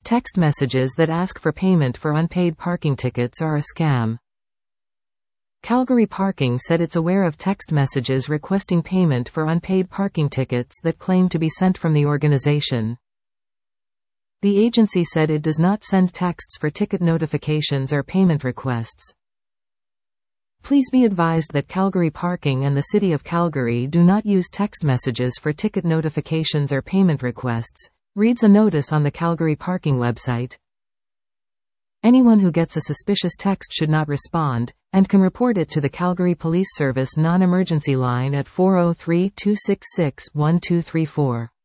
Text messages that ask for payment for unpaid parking tickets are a scam. Calgary Parking said it's aware of text messages requesting payment for unpaid parking tickets that claim to be sent from the organization. The agency said it does not send texts for ticket notifications or payment requests. Please be advised that Calgary Parking and the City of Calgary do not use text messages for ticket notifications or payment requests, reads a notice on the Calgary Parking website. Anyone who gets a suspicious text should not respond, and can report it to the Calgary Police Service non-emergency line at 403-266-1234.